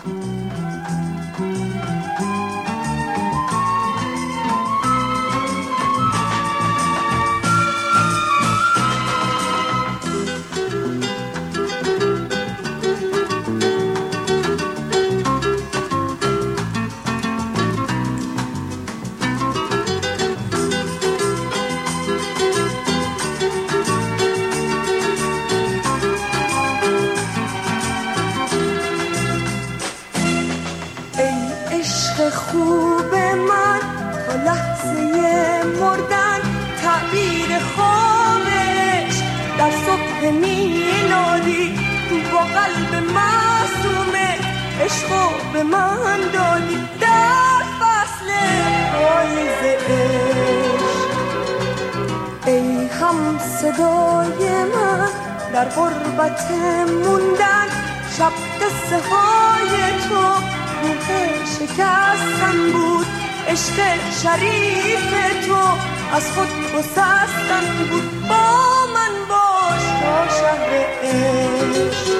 خوب من تا لحظه مردن تعبیر خوابش در صبح میلادی با قلب معصومه عشقو به من دادی در فصل پاییز عشق. ای هم صدای من در غربت موندن شب قصه های تو روح شکستن بود عشق شریف تو از خود گسستن بود. با من باش تا شهر عشق.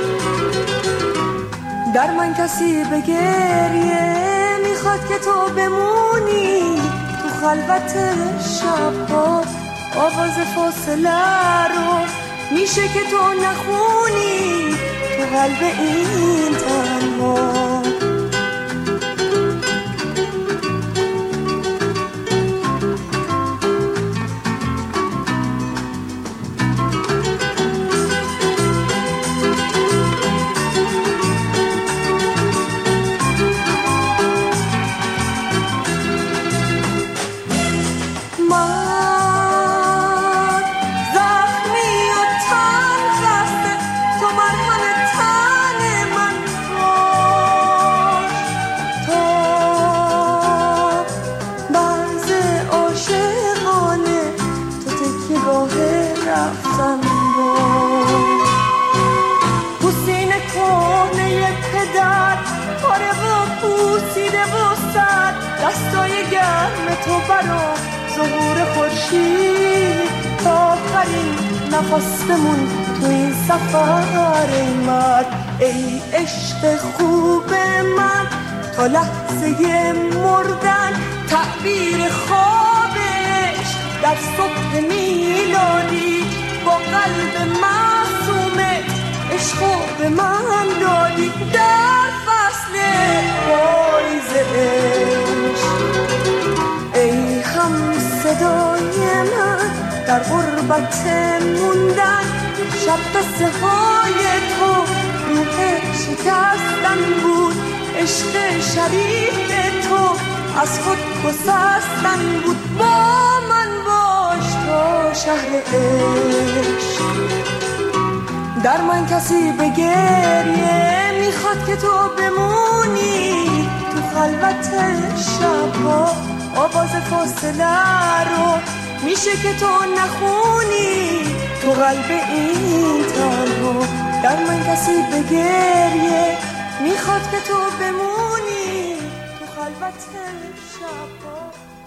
در من کسی به گریه میخواد که تو بمونی تو خلوت شبها آواز فاصله رو میشه که تو نخونی تو قلب این تنها. دستای گرم تو برا ظهور خورشید تا آخرین نفس بمون تو این سفر ای مرد. ای عشق خوب من تا لحظه مردن تعبیر خوابش در صبح میلادی با قلب معصومه عشقو به من دادی در فصل پاییز عشق. ای هم صدای من در غربت موندن شب قصه های تو روح شکستن بود عشق شریف تو از خود گسستن بود. با من باش تا شهر عشق. در من کسی به گریه میخواد که تو بمونی تو خلوت شبها آواز فاصله رو میشه که تو نخونی تو قلب این تنها. در من کسی به گریه میخواد که تو بمونی تو خلوت شبها